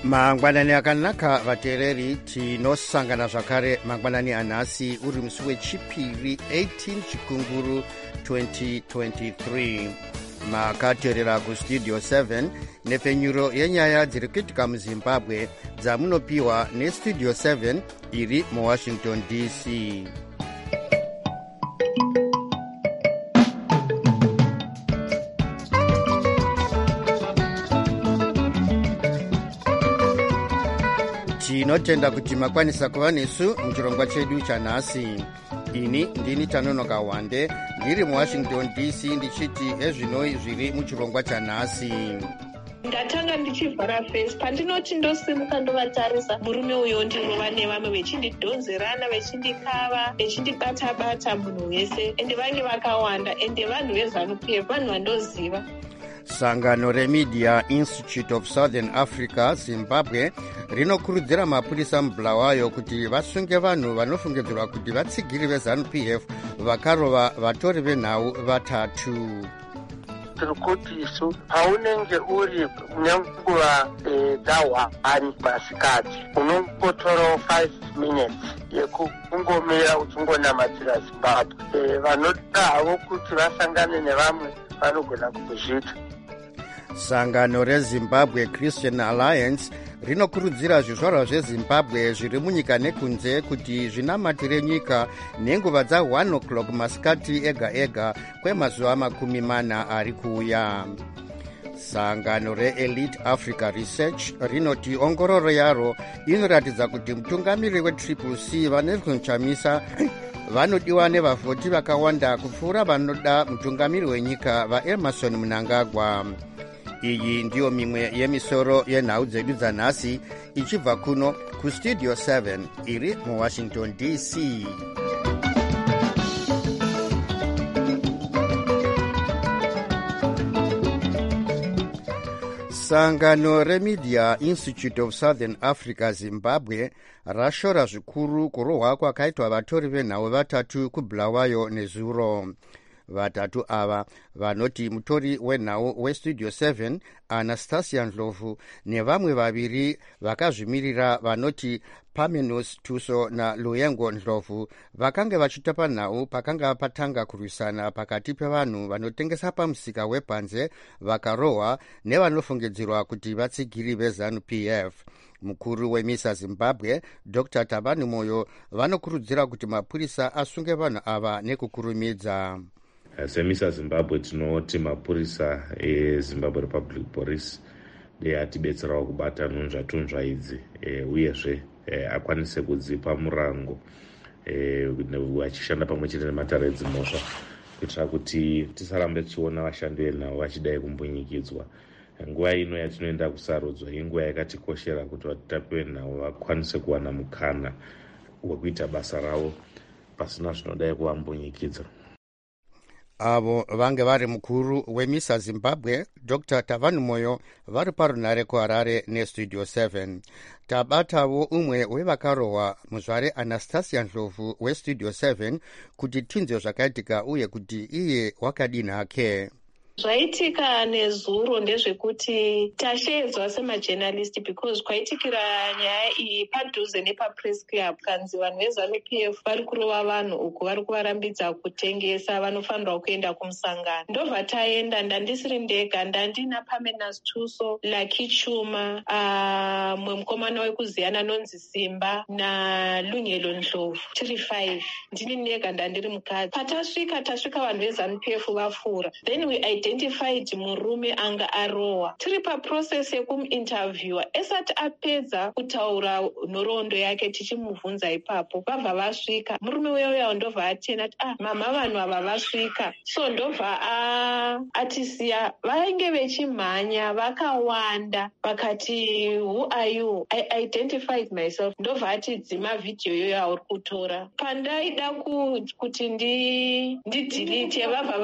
mangwanani akanaka vateereri, tinosangana zvakare mangwanani anhasi uri musi wechipiri 18 chikunguru 2023. makateerera kustudio 7 nepfenyuro yenyaya dziri kuitika muzimbabwe dzamunopiwa nestudio 7 iri muwashington dc. tinotenda kuti makwanisa kuva nesu muchirongwa chedu chanhasi. ini ndini Tanonoka Wande ndiri muwashington dc ndichiti ezvinoi zviri muchirongwa chanhasi. ndatanga ndichivhara fesi pandinoti ndosimuka ndovatarisa murume uyo ndirova nevamwe vechindidhonzerana vechindikava vechindibata-bata munhu wese ende vange vakawanda ende vanhu veZANU-PF vanhu vandoziva. sangano remedia institute of southern africa zimbabwe rinokurudzira mapurisa mubulawayo kuti vasunge vanhu vanofungidzirwa kuti vatsigiri veZANU-PF vakarova vatori venhau vatatu. tiri kuti isu paunenge uri nenguva dza1 masikati unongotorawo 5 minutes yekungomira uchingonamatira zimbabwe. vanoda havo kuti vasangane nevamwe vanogona kuzviita. sangano rezimbabwe christian alliance rinokurudzira zvizvarwa zvezimbabwe zviri munyika nekunze kuti zvinamatire nyika nenguva dza1 o'clock masikati ega ega kwemazuva 40 ari kuuya. sangano reelite africa research rinoti ongororo yaro inoratidza kuti mutungamiri weCCC vaNelson Chamisa vanodiwa nevavhoti vakawanda kupfuura vanoda mutungamiri wenyika vaEmmerson Mnangagwa. iyi ndiyo mimwe yemisoro yenhau dzedu dzanhasi ichibva kuno kustudio 7 iri muwashington dc. sangano remedia institute of southern africa zimbabwe rashora zvikuru kurohwa kwakaitwa vatori venhau vatatu kubulawayo nezuro. vatatu ava vanoti mutori wenhau westudio 7 anastasia ndlovu nevamwe vaviri vakazvimirira vanoti Parmenos Tuso naLuyengo Ndlovu vakanga vachitapa nhau pakanga patanga kurwisana pakati pevanhu vanotengesa pamusika wepanze vakarohwa nevanofungidzirwa kuti vatsigiri veZANU-PF. mukuru wemisa zimbabwe dr Tabani Moyo vanokurudzira kuti mapurisa asunge vanhu ava nekukurumidza. semisa zimbabwe tinoti mapurisa ezimbabwe republic police atibetserawo kubata nhunzvatunzva idzi uyezve akwanise kudzipa murango achishanda pamwe chete nematare edzimhosva kuitira kuti tisarambe tichiona vashandi venhau vachidai kumbunyikidzwa. nguva ino yatinoenda kusarudzwa inguva yakatikoshera kuti vatitapi venhau vakwanise kuwana mukana wekuita basa ravo pasina zvinodai kuvambunyikidza. avo vange vari mukuru wemisa zimbabwe dr Tabani Moyo vari parunhare kuharare nestudio 7. tabatavo umwe wevakarohwa muzvare Anastasia Ndlovu westudio 7 kuti tinzwe zvakaitika uye kuti iye wakadini hake. zvaitika nezuro ndezvekuti tasheedzwa semajournalist because kwaitikira nyaya iyi padhuze nepapress club kanzi vanhu veZANU-PF vari kurova vanhu uku vari kuvarambidza kutengesa vanofanirwa kuenda kumusangano. ndobva taenda, ndandisiri ndega, ndandina Parmenas Tuso, Lucky Chuma, mwe mukomana wekuziyana nonzi Simba naLunyelo Ndlovu, tiri 5. ndini ndega ndandiri mukadzi. tasvika vanhu veZANU-PF vafura, then we identified murume anga arohwa. tiri paprocess yekumuinterviewa. esati apedza kutaura nhoroondo yake tichimubvunza ipapo vabva vasvika. murume uyoyo ndobva atena ati mama vanhu ava vasvika. so ndobva atisiya. vainge vechimhanya vakawanda vakati who are you? I identified myself. ndobva ati dzima vhidhiyo iyoyo auri kutora. pandaida kuti ndidelete vabva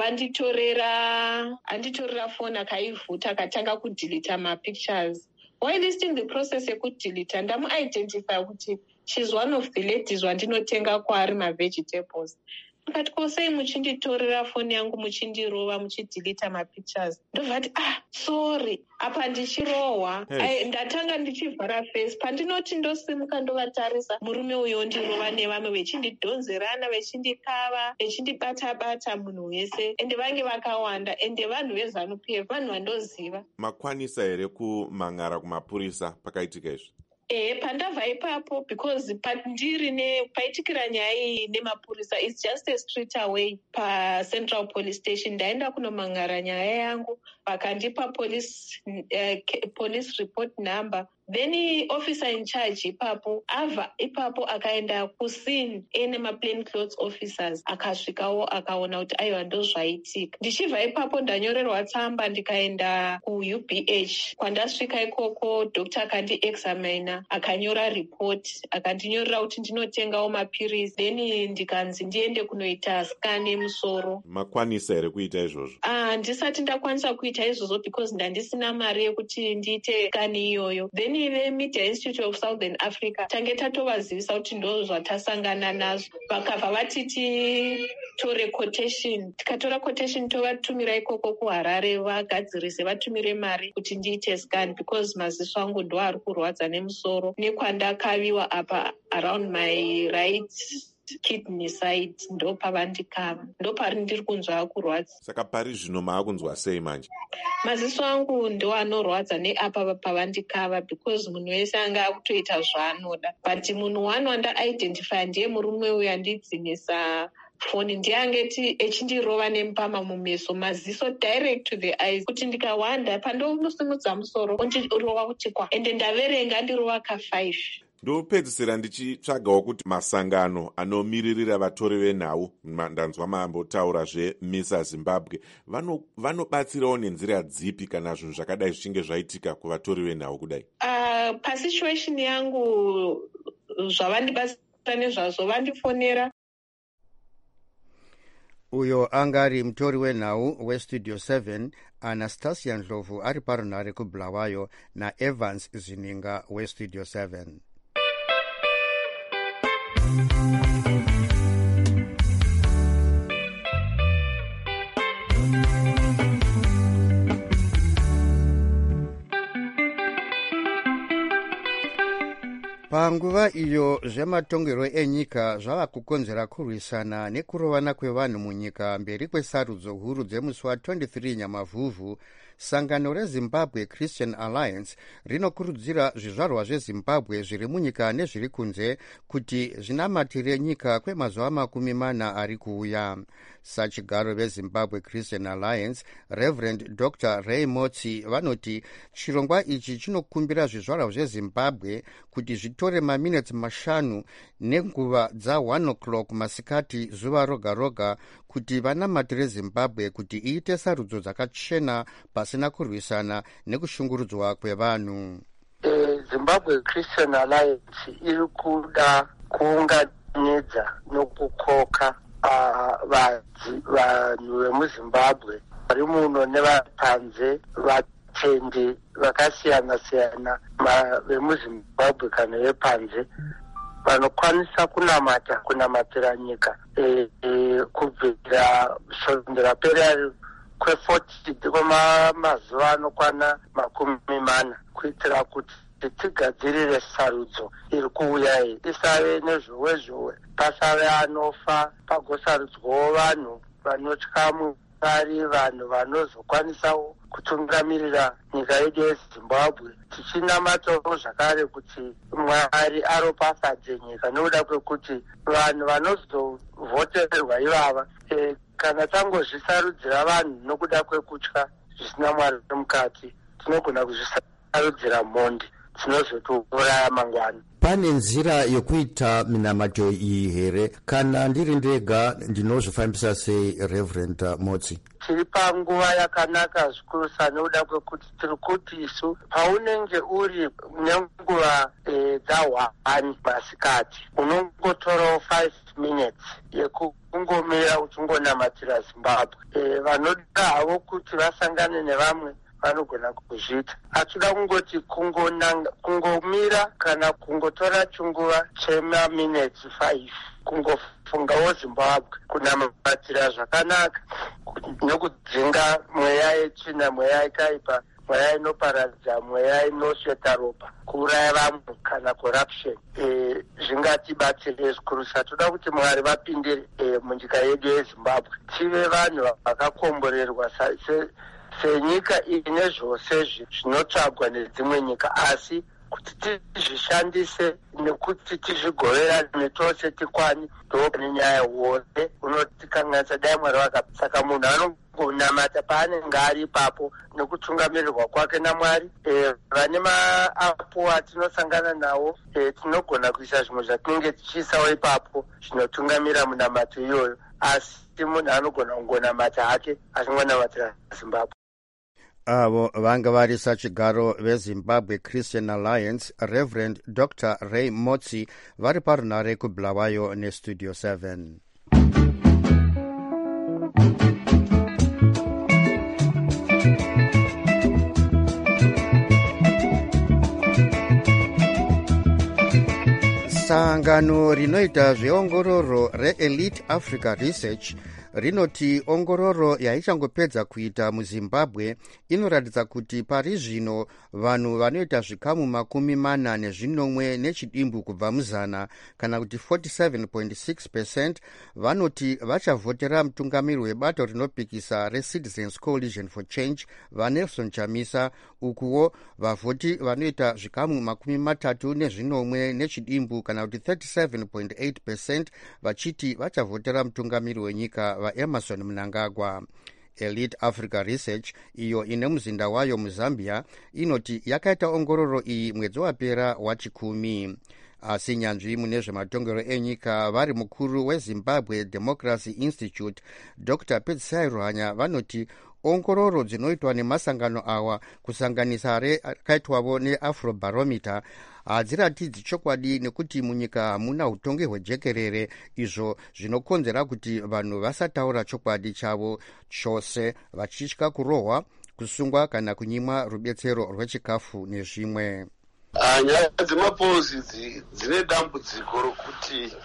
anditorera foni akaivhuta akatanga kudhilita mapictures. while still the process yekudhilita ndamuidentify kuti she's one of the ladies wandinotenga kwaari mavegetables. ndikati ko sei muchinditorera foni yangu muchindirova muchidhilita mapictures. Ndobva ti sorry, apa ndichirohwa. Ndatanga ndichivhara face. Pandinoti ndosimuka ndovatarisa, murume uyo ondirova nevamwe vechindidhonzerana, vechindikava, vechindibata-bata munhu wese, ende vange vakawanda, ende vanhu veZANU-PF, vanhu vandoziva. Makwanisa here kumangara kumapurisa pakaitika izvi? Pandabva ipapo, because paitikira nyaya iyi nemapurisa, it's just a street away paCentral Police Station. Ndaenda kunomangara nyaya yangu, vakandipa police report number. Then officer in charge ipapo akaenda kuscene ene plain clothes officers, akasvikawo akaona kuti aiwa ndozvaitika. Ndichibva ipapo ndanyorerwa tsamba ndikaenda kuUBH. Kwandasvika ikoko doctor akandiexamina, akanyora report, akandinyorera kuti ndinotengawo mapirizi, then ndikanzi ndiende kunoita scan yemusoro. Makwanisa here kuita izvozvo? Ndisati ndakwanisa kuita izvozvo because ndandisina mari yekuti ndiite scan iyoyo. Then veMedia Institute of Southern Africa tange tatovazivisa kuti ndo zvatasangana nazvo, vakabva vati titore quotation. Tikatora quotation tovatumira ikoko kuHarare vagadzirise, vatumire mari kuti ndiite scan because maziso angu ndo ari kurwadza nemusoro, nekwandakaviwa apa around my right kidney side ndo pavandikava, ndo pari ndiri kunzwa kurwadza. Saka pari zvino maakunzwa sei manje? Maziso angu ndo anorwadza neapa pavandikava because munhu wese anga akutoita zvaanoda, but munhu wanda identify ndiye murume uyu andidzimisa foni, ndiye echindirova nemupama mumeso, maziso direct to the eyes, kuti ndikawanda pandomusimudza musoro ondirova kuti kwa, ende ndaverenga ndirova ka5. Ndopedzisira ndichitsvagawo kuti masangano anomiririra vatori venhau, ndanzwa mambotaura zveMISA Zimbabwe, vanobatsirawo nenzira dzipi kana zvinhu zvakadai zvichinge zvaitika kuvatori venhau kudai? Pasituation yangu zvavandibatsira nezvazvo vandifonera. Uyo angari mutori wenhau weStudio 7 Anastasia Ndlovu ari parunhare kuBulawayo naEvans Zininga weStudio 7. Panguva iyo zvematongerwo enyika zvava kukonzera kurwisana nekurovana kwevanhu munyika mberi kwesarudzo huru dzemusi wa23 Nyamavhuvhu. Sangano reZimbabwe Christian Alliance rinokurudzira zvizvarwa zveZimbabwe zviri munyika nezviri kunze kuti zvinamatire nyika kwemazuva 40 ari kuuya. Sachigaro veZimbabwe Christian Alliance Reverend Dr. Ray Motsi vanoti chirongwa ichi chinokumbira zvizvarwa zveZimbabwe kuti zvitore maminitsi 5 nenguva dza1 o'clock masikati zuva roga roga kuti vanamatire Zimbabwe kuti iite sarudzo dzakachena pasina kurwisana nekushungurudzwa kwevanhu. Zimbabwe Christian Alliance iri kuda kuunganidza nokukoka vanhu vemuZimbabwe vari muno nevapanze, vatendi vakasiyana-siyana vemuZimbabwe kana vepanze, vanokwanisa kunamatira nyika kubvira kusondera peri kwe40 kwemazuva anokwana 40 kuitira kuti tigadzirire sarudzo iri kuuya iyi isave nezvowe pasave anofa, pagosarudzwawo vanhu vanotya Mwari, vanhu vanozokwanisawo kutungamirira nyika yedu yeZimbabwe, tichinamatawo zvakare kuti Mwari aropafadze nyika, nokuda kwekuti vanhu vanozovhoterwa ivava kana tangozvisarudzira vanhu nokuda kwekutya zvisina Mwari mukati, tinogona kuzvisarudzira mhondi dzinozotiuraya mangwana. Pane nzira yokuita minamato iyi here? Kana ndiri ndega ndinozvifambisa sei, Reverend Motsi? Tiri panguva yakanaka zvikuru nokuda kwekuti tiri kuti isu paunenge uri nenguva dza1 masikati unongotorawo 5 minutes yekungomira uchingonamatira Zimbabwe. Vanoda havo kuti vasangane nevamwe vanogona kuzviita. Hatida kungoti kungomira kana kungotora chinguva chemaminutes 5 kungofungawo Zimbabwe kunamabatira zvakanaka nekudzinga mweya yetsvina, mweya yakaipa, mweya inoparadza, mweya inosheta ropa, kuuraya vamwe kana corruption. Zvingatibatsire zvikuru. Toda kuti Mwari vapindire munyika yedu yeZimbabwe, tive vanhu vakakomborerwa senyika ine zvose zvinotsvagwa nedzimwe nyika, asi kuti tizvishandise nekuti tizvigovera netose tikwani ndonenyaya wose unotikanganisa dai Mwari vakapa. Saka munhu anongonamata paanenge ari ipapo nekutungamirirwa kwake naMwari. Vane maapo atinosangana nawo tinogona kuisa zvimwe zvatinenge tichiisawo ipapo zvinotungamira munamato iyoyo, asi munhu anogona kungonamata hake achingonamatira Zimbabwe. Avo vanga vari sachigaro veZimbabwe Christian Alliance, Reverend Dr. Ray Motsi, vari parunare kuBulawayo neStudio 7. Sangano rinoita zveongororo reElite Africa Research rinoti ongororo yaichangopedza kuita muZimbabwe inoratidza kuti pari zvino vanhu vanoita zvikamu 40 nechidimbu kubva muzana, kana kuti 47.6% vanoti vachavhotera mutungamiri webato rinopikisa reCitizens Coalition for Change vaNelson Chamisa, ukuwo vavhoti vanoita zvikamu 30 nechidimbu kana kuti 37.8% vachiti vachavhotera mutungamiri wenyika vaEmerson Mnangagwa. Elite Africa Research, iyo ine muzinda wayo muZambia, inoti yakaita ongororo iyi mwedzi wapera wa10. Asi nyanzvi mune zvematongero enyika vari mukuru weZimbabwe Democracy Institute Dr. Petsai Ruhanya vanoti ongororo dzinoitwa nemasangano awa kusanganisa rakaitwavo neAfrobarometer hadziratidzi chokwadi, nekuti munyika hamuna utongi hwejekerere, izvo zvinokonzera kuti vanhu vasataura chokwadi chavo chose, vachitya kurohwa, kusungwa kana kunyimwa rubetsero rwechikafu nezvimwe. Nyaya dzemapouzi dzine dambudziko rokuti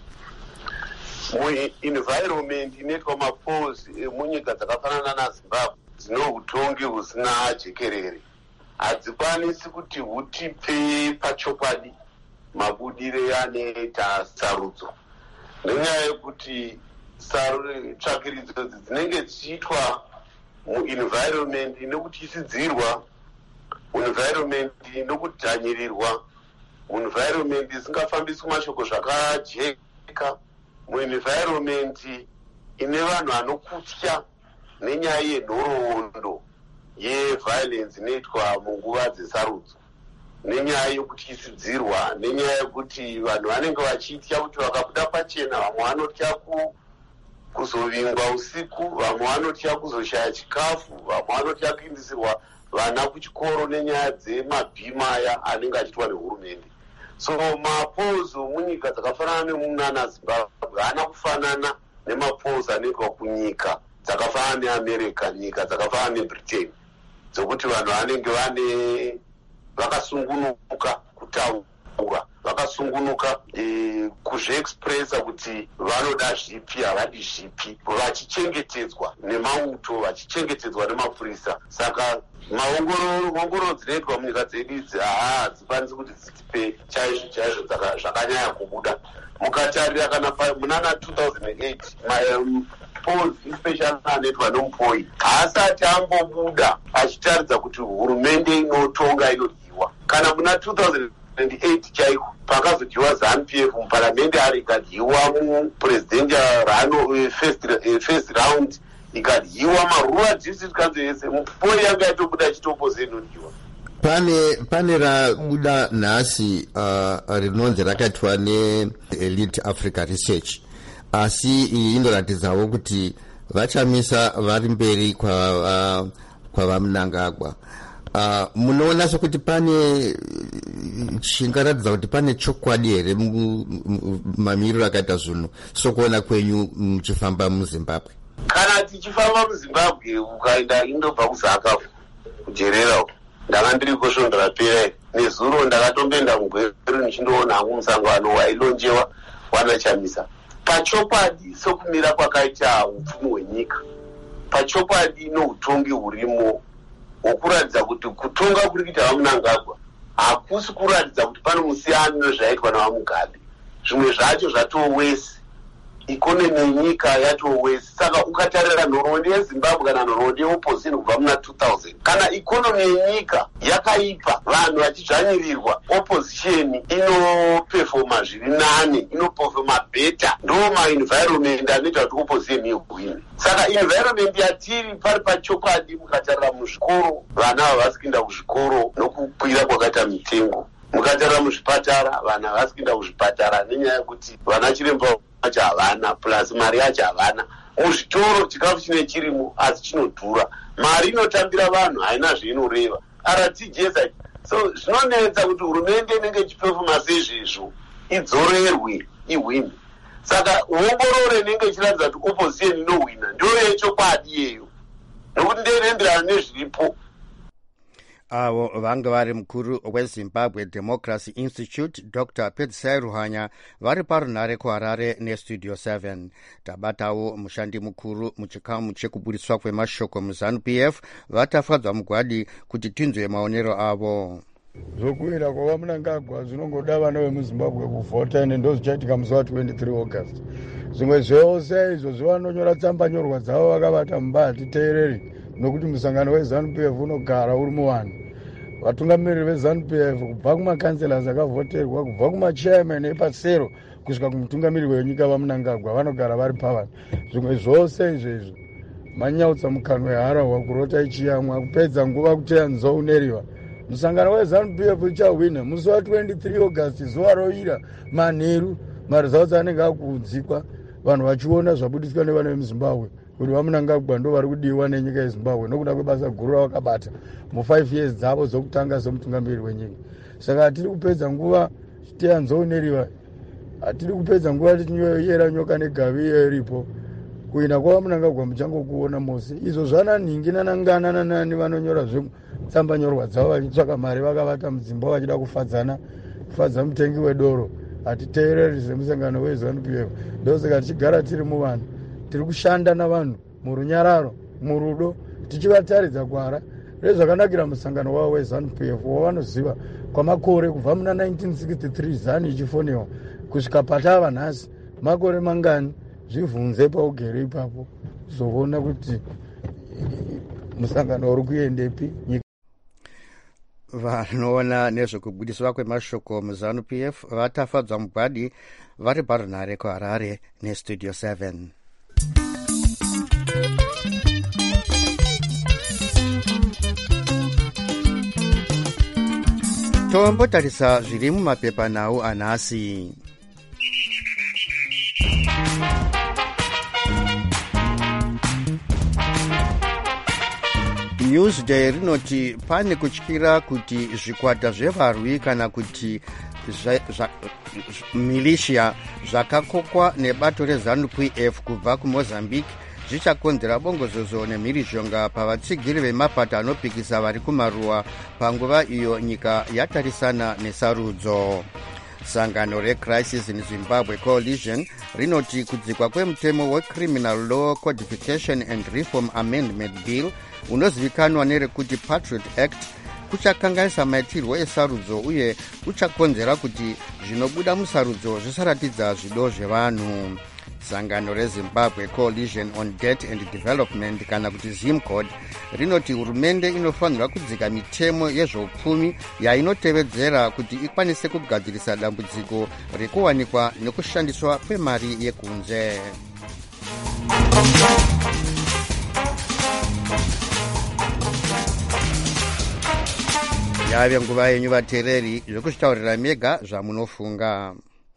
muenvironment inoitwa mapouzi emunyika dzakafanana naZimbabwe dzine utongi husina jekerere, hadzikwanisi kuti hutipe pachokwadi mabudire anoita sarudzo, nenyaya yekuti tsvakiridzo dzinenge dzichiitwa muenvironment inokutisidzirwa, muenvironment inokudhanyirirwa, muenvironment isingafambiswi mashoko zvakajeka, muenvironment ine vanhu vanokutya nenyaya yenhoroondo yeviolence inoitwa munguva dzesarudzo, nenyaya yokutyisidzirwa, nenyaya yekuti vanhu vanenge vachitya kuti vakabuda pachena, vamwe vanotya kuzovingwa usiku, vamwe vanotya kuzoshaya chikafu, vamwe vanotya kuindisirwa vana kuchikoro nenyaya dzemabhima aya anenge achiitwa nehurumende. So mapouzi munyika dzakafanana nemunana Zimbabwe haana kufanana nemapouzi anoitwa kunyika dzakafanana neAmerica, nyika dzakafanana neBritain, dzokuti vanhu vanenge vakasungunuka kutaura, vakasungunuka kuzviexpressa kuti vanoda zvipi, havadi zvipi, vachichengetedzwa nemauto, vachichengetedzwa nemapurisa. Saka maongororo dzinoitwa munyika dzedu idzi hadzikwanisi kuti dzitipe chaizvo zvakanyanya kubuda. Mukatarira kana munana 2008 polls especially anoitwa noMupoi haasati ambobuda achitaridza kuti hurumende inotonga inodyiwa. Kana muna 2008 chaiko pakazodyiwa ZANU-PF muparamende ari ikadyiwa mupresidential first round ikadyiwa marural district council yese, Mupoi yanga yatobuda achitopoze inodyiwa. Pane rabuda nhasi rinonzi rakaitwa neElite Africa Research, asi iyi inoratidzawo kuti vachamisa vari mberi kwavaMnangagwa. Munoona sokuti pane chingaratidza kuti pane chokwadi here mamiriro akaita zvinhu sokuona kwenyu muchifamba muZimbabwe? Kana tichifamba muZimbabwe ukaenda indobva kuZACAF kujerera uko ndanga ndiri kusvondera pera nezuro ndakatombenda mugweru nichindoona hangu musangano wailonjewa wanachamisa pachokwadi sokumira kwakaita upfumi hwenyika pachokwadi noutongi hurimo hwokuratidza kuti kutonga kuri kuita vamunangagwa hakusi kuratidza kuti pano musiyano nezvaitwa navamugabe zvimwe zvacho zvatowesi ikonomi yenyika yatowesi saka ukatarira nhoroondo yezimbabwe kana nhoroondo yeopposition kubva muna 2000 kana ikonomi yenyika yakaipa vanhu vachidzvanyirirwa opposition inopefoma zviri nane inopefoma bheta ndo maenvironment anoita kuti opposition ihwine saka environment yatiri pari pachokwadi mukatarira muzvikoro vana havasi kuenda kuzvikoro nokukwira kwakaita mitengo mukatarira muzvipatara vana havasi kuenda kuzvipatara nenyaya yekuti vana chiremba yacho havana plus mari yacho havana muzvitoro chikafu chine chirimo asi chinodhura mari inotambira vanhu haina zveinoreva rtjs so zvinonetsa kuti hurumende inenge ichipefoma seizvezvo idzorerwe ihwine saka ongorore inenge ichiratidza kuti opposition inohwina ndiyo yechokwadi iyeyo nokuti ndeyinoenderana nezviripo. avo vanga vari mukuru wezimbabwe democracy institute Dr. Pedzisai Ruhanya vari parunhare kuharare nestudio 7. Tabatawo mushandi mukuru muchikamu chekubudiswa kwemashoko muZANU-PF vatafadzwa mugwadi kuti tinzwe maonero avo. Zvokuira kwava Mnangagwa zvinongoda vana vemuZimbabwe kuvhota ende ndozvichaitika musi wa23 August. Zvimwe zvose izvo zvivanonyora tsamba nyorwa dzavo vakavata mumba hatiteereri nokuti musangano weZANU-PF unogara uri muvanhu. Vatungamiriri veZANU-PF kubva kumakanselas akavhoterwa kubva kumachairman epasero kusvika kumutungamiriri wenyika vaMnangagwa vanogara vari pavanhu. Zvimwe zvose izvezvo manyautsa mukanwa weharahwa kurota ichiyamwa kupedza nguva kuteya nzou uneriwa. Musangano weZANU-PF uchahwina musi wa23 August zuva roira manheru maresults anenge akuudzikwa vanhu vachiona zvabudiswa nevana vemuZimbabwe kuti vaMnangagwa ndo vari kudiwa nenyika yeZimbabwe nokuda kwebasa guru ravakabata mu5 years dzavo dzokutanga semutungamiriri wenyika. Saka hatiri kupedza nguva chiteya nzou uneriwa, hatiri kupedza nguva tichinyoyera nyoka negavi iyo iripo. Kuina kwava Mnangagwa muchangokuona mosi. Izvo zvana ningi nanangana nanani vanonyora tsamba nyorwa dzavo vachitsvaka mari vakavata mudzimba vachida kufadzana kufadza mutengi wedoro. Hatiteereri semusangano weZANU-PF. Ndosaka tichigara tiri muvanhu tiri kushanda navanhu murunyararo murudo tichivataridza gwara rezvakanakira musangano wavo weZANU-PF wavanoziva kwamakore kubva muna 1963 ZANU ichifonewa kusvika patava nhasi makore mangani. Zvivhunze paugere ipapo zoona kuti musangano uri kuendepi. Vanoona nezvekubudiswa kwemashoko muZANU-PF vatafadzwa mugwadi vari parunhare kuharare nestudio 7. Tombotarisa zviri mumapepanhau anhasi. Newsday rinoti pane kutyira kuti zvikwata zvevarwi kana kuti militia zvakakokwa nebato reZANU-PF kubva kuMozambique zvichakonzera bongozozo nemhirizhonga pavatsigiri vemapato anopikisa vari kumaruwa panguva iyo nyika yatarisana nesarudzo. Sangano reCrisis in Zimbabwe Coalition rinoti kudzikwa kwemutemo weCriminal Law Codification and Reform Amendment Bill unozivikanwa nerekuti Patriot Act kuchakanganisa maitirwo esarudzo uye kuchakonzera kuti zvinobuda musarudzo zvisaratidza zvido zvevanhu. Sangano reZimbabwe Coalition on Debt and Development kana kuti ZIMCOD rinoti hurumende inofanirwa kudzika mitemo yezveupfumi yainotevedzera kuti ikwanise kugadzirisa dambudziko rekuwanikwa nekushandiswa kwemari yekunze. Yave nguva yenyu vateereri zvekuzvitaurira mega zvamunofunga.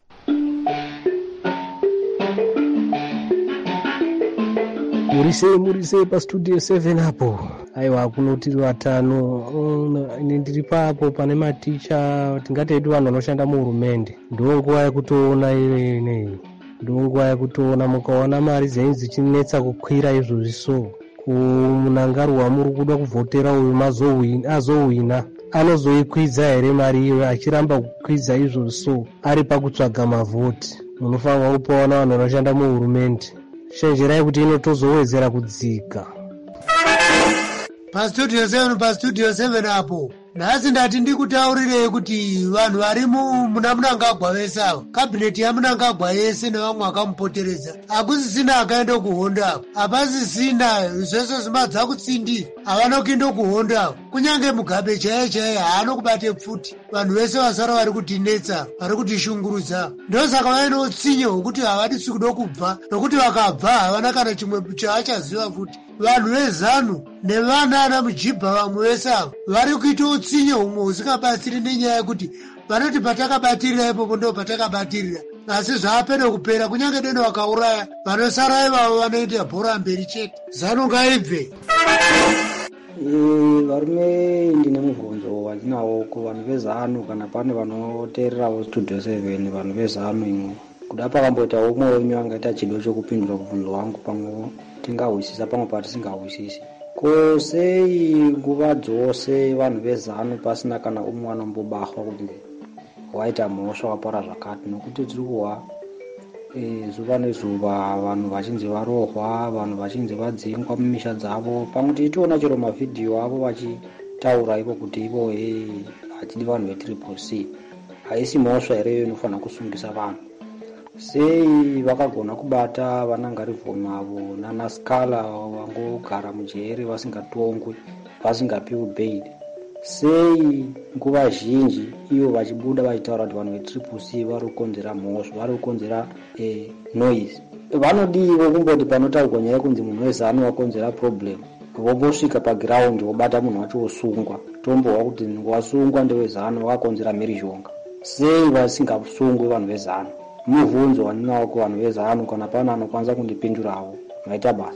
Murise pastudio 7 hapo. Aiwa kunotiri vatano ine ndiri papo pane maticha tingati edu vanhu vanoshanda muhurumende. Ndo nguva yekutoona ineyi. Ndo nguva yekutoona mukaona mari dzenyu dzichinetsa kukwira izvozvi so munangarwa muri kuda kuvhotera uyu azowina anozoikwidza here mari iyo achiramba kukwidza izvo so ari pakutsvaga mavhoti. Munofanirwa kupawana vanhu vanoshanda muhurumende. Shenjerai kuti inotozowedzera kudzika. Pastudio 7 apo nhasi ndati ndikutaurirei kuti vanhu vari muna Mnangagwa vese ava, kabineti yaMnangagwa yese nevamwe vakamupoteredza, hakusisina akaenda kuhondo avo, hapasisina zvese zvimadza kutsindi havana kuenda kuhondo avo. Kunyange Mugabe chaiye haano kubate pfuti. Vanhu vese vasara vari kutinetsa, vari kutishungurudza. Ndosaka vaine utsinye hwekuti havadisi kuda kubva, nokuti vakabva havana kana chimwe chaachaziva futi. Vanhu vezanu nevana ana Mujibha vamwe vese ava vari kuita utsinye humwe husingabatsiri, nenyaya yekuti vanoti patakabatirira ipopo ndo patakabatirira, asi zvaapere kupera. Kunyange deno vakauraya, vanosara ivavo vanoita bhora mberi chete. Zanu ngaibve. Varume ndine mubvunzo wandinawo kuvanhu vezanu, kana pane vanoteererawo Studio 7 vanhu vezanu imwe, kuda pakamboita umwe wenyu angaita chido chokupindura kubvunzo wangu, pamwe tingahwisisa pamwe patisingahwisisi. Ko sei nguva dzose vanhu vezanu pasina kana umwe anombobahwa kunge waita mhosva wapara zvakati? Nokuti tiri kuhwa zuva nezuva vanhu vachinzi varohwa, vanhu vachinzi vadzingwa mumisha dzavo, pamwe tichiona chero mavhidhiyo avo vachitaura ivo kuti ivo hatidi vanhu veTCC. Haisi mhosva here iyo inofanira kusungisa vanhu? Sei vakagona kubata vanangarivhoni avo nana Scala vangogara mujere vasingatongwi, vasingapiwi bail? Sei nguva zhinji ivo vachibuda vachitaura kuti vanhu veTCC vari kukonzera mhosva, vari kukonzera noise? Vanodiwo kumboti panotaurwa nyaya kunzi munhu wezanu wakonzera problem, vombosvika pagiraundi vobata munhu wacho wosungwa, tombohwa kuti wasungwa ndewezanu wakakonzera mhirizhonga. Sei vasingasungwi vanhu vezanu? Mubvunzo wandinawo kuvanhu vezanu, kana pana anokwanisa kundipindurawo, maita basa.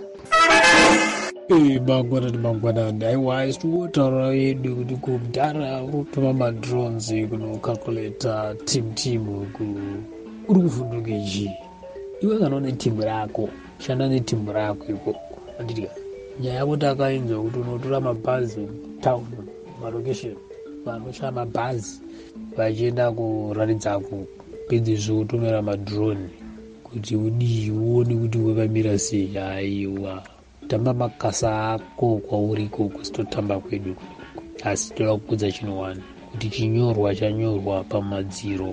Mangwanani aiwa isitotaura yedu kuti kudhara urikutuma madrones kunokalkuleta timu uri kuvhunduke chii? Iwe kana une timu rako, shanda netimu rako ikoko. Andidya nyaya yako takainzwa kuti unotora mabhazi town marokesheni, vanoshaya mabhazi vachienda kuraridza pedzi zvokutomera madrone kuti udii uone kuti wakamira sei. Aiwa tamba makasa ako kwauri ikoko, sitotamba kwedu kuno. Asi toda kukudza chinowani kuti chinyorwa chanyorwa pamadziro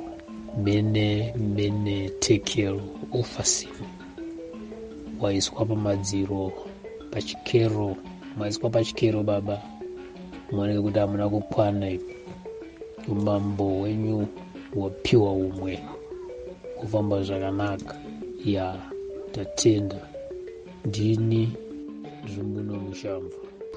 mene tekero ofasim waiswa pamadziro pachikero, maiswa pachikero baba, muoneke kuti hamuna kukwana ipo. Umambo wenyu wapiwa umwe kufamba zvakanaka. Ya tatenda ndini Zumbuno Mushamva.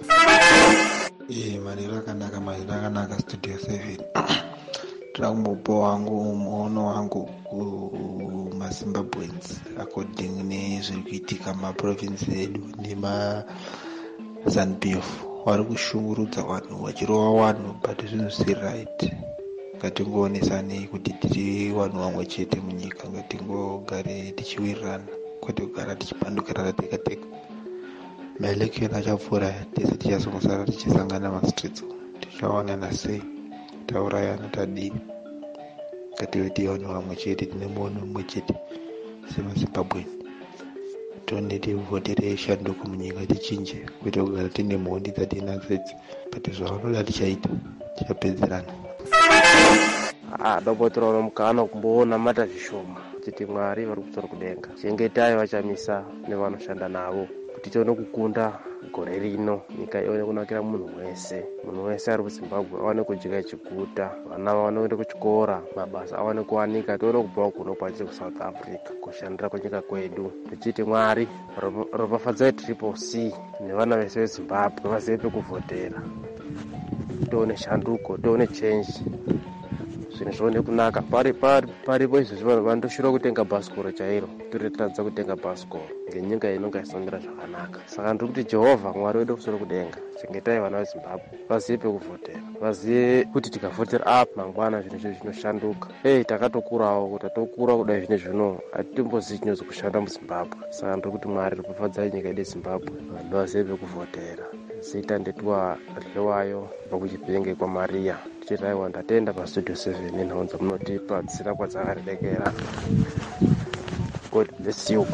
Maneno akanaka Studio 7. Trambo wangu muono wangu kumaZimbabweans according nezvirikuitika maprovince edu nemaZANU-PF vari kushungurudza vanhu vachirova vanhu, but zvinhu si right. Ngatingoonesanei kuti tiri vanhu vamwe chete munyika, ngatingogare tichiwirirana kwete kugara tichipandukirana tega tega. Maelection achapfuura, tese tichazongosara tichisangana mastreets, tichawanana sei, taurayana tadii. Ngative tiri vanhu vamwe chete, tine muono mumwe chete semaZimbabwean. Tone tivhotere shanduko munyika tichinje, kwete kugara tine mhondi dzatinadzo idzi, but zvavanoda tichaita, tichapedzerana. Dhokotora unomukana kumboona mata zvishoma kuti Mwari vari kutsora kudenga, chengetai vachamisa nevanoshanda navo kuti tione kukunda gore rino, nyika ione kunakira munhu wese ari kuZimbabwe awane kudya chiguta, vana vaone kuenda kuchikora, mabasa awane kuwanika, tione kubva kuno kwacho kuSouth Africa kushandira kunyika kwedu. Tichiti Mwari ropafadzai TCC nevana vese veZimbabwe vazive pekuvhotera, tione shanduko, tione change. zvinhu zvione kunaka. Paripo izvozvi vanhu vandoshura kutenga bhasikoro chairo, tiretadza kutenga bhasikoro ngenyika inonga isamira zvakanaka. Saka ndiri kuti Jehovha Mwari wedu kusoro kudenga, chengetai vana veZimbabwe, vazive pekuvhotera, vazive kuti tikavhotera apa mangwana zvinhu izvi zvinoshanduka. Takatokurawo kuti tokura kudai zvine zvino hatitombozivi chinonzi kushanda muZimbabwe. Saka ndiri kuti Mwari ropafadzai nyika yedu yeZimbabwe, vanhu vazive pekuvhotera. Zita ndetua Rehwayo pakuchipenge kwaMaria. Tichiraiwa ndatenda pastudio 7 inhonza munotipa dzisina kwadzakarebekera. God bless you.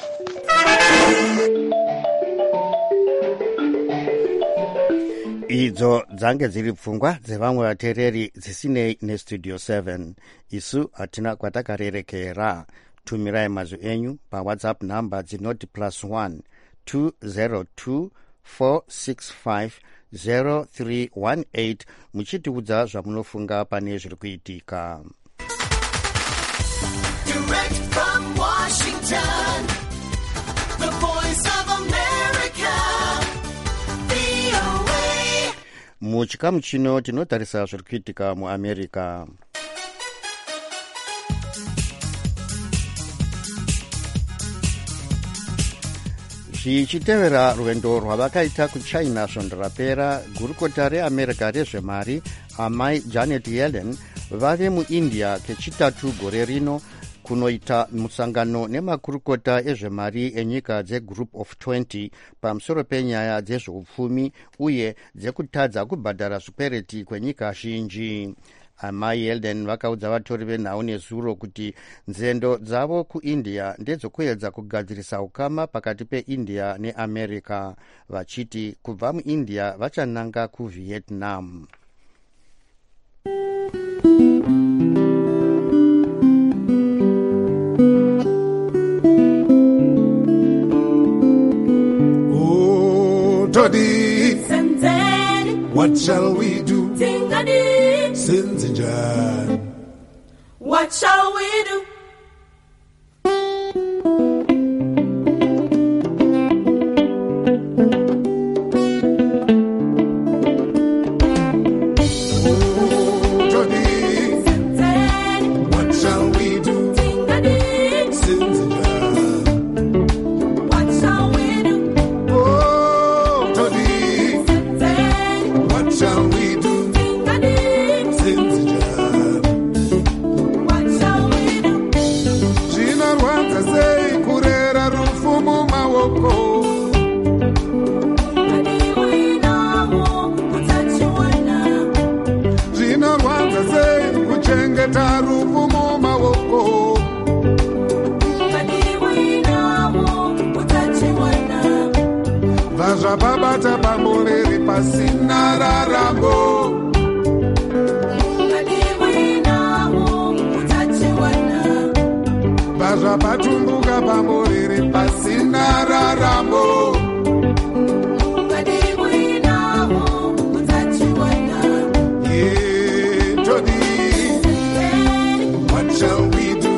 Idzo dzange dziri pfungwa dzevamwe vateereri dzisinei nestudio 7. Isu hatina kwatakarerekera. Tumirai mazwi enyu paWhatsApp namba dzinoti +1 202 465 0318 muchitiudza zvamunofunga pane zviri kuitika. Direct from Washington, the voice of America, VOA. Muchikamu chino tinotarisa zviri kuitika muAmerica. Zvichitevera rwendo rwavakaita kuchina svondo rapera, gurukota reAmerica rezvemari amai Janet Yellen vave muIndia kechitatu gore rino kunoita musangano nemakurukota ezvemari enyika dzeGroup of 20 pamusoro penyaya dzezveupfumi uye dzekutadza kubhadhara zvikwereti kwenyika zhinji. Amai Yellen vakaudza vatori venhau nezuro kuti nzendo dzavo kuIndia ndedzokuedza kugadzirisa ukama pakati peIndia neAmerica, vachiti kubva muIndia vachananga kuVietnam. Oh, Toddy, what shall we do? Sinzinjan, what shall we do? Vazvababata pamureri pasina rarambo, vazvabatumbuka pamureri pasina rarambo. Yeah, Toddy, what shall we do?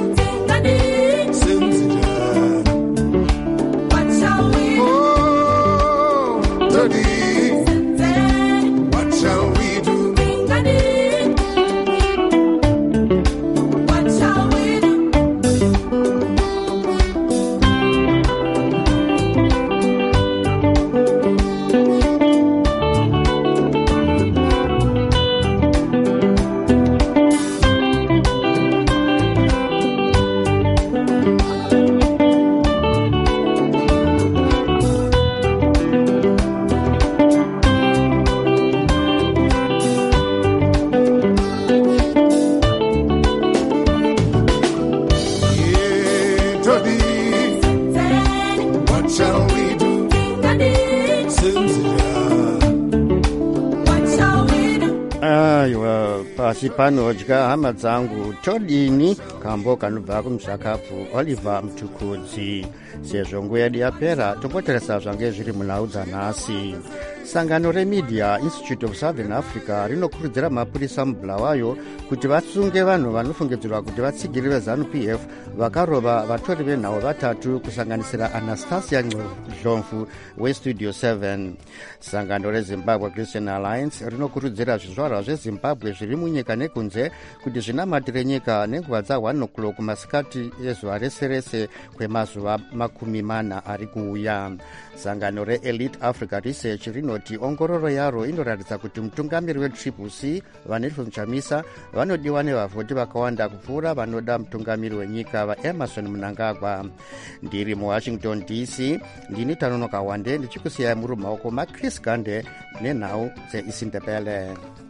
What shall we do? pasi panodya hama dzangu todini kambo kanobva kumuzvakapu Oliver Mutukudzi. Sezvo nguva yedu yapera tomboteresa zvange zviri munhau dzanhasi. Sangano reMedia Institute of Southern Africa rinokurudzira mapurisa muBulawayo kuti vasunge vanhu vanofungidzirwa kuti vatsigiri veZANU-PF vakarova vatori venhau vatatu kusanganisira Anastasia Ndlovu weStudio 7. Sangano reZimbabwe Christian Alliance rinokurudzira zvizvarwa zveZimbabwe zviri munyika munyika nekunze kuti zvinamatire nyika nenguva dza1 o'clock masikati ezuva rese rese kwemazuva 40 ari kuuya. Sangano reElite Africa Research rinoti ongororo yaro inoratidza kuti mutungamiri weTriple-C vaNelson Chamisa vanodiwa nevavhoti vakawanda kupfuura vanoda mutungamiri wenyika vaEmerson Mnangagwa. Ndiri muWashington DC, ndini Tanonoka Wande ndichikusiyai muri mumaoko maChris Gande nenhau dzeIsindebele.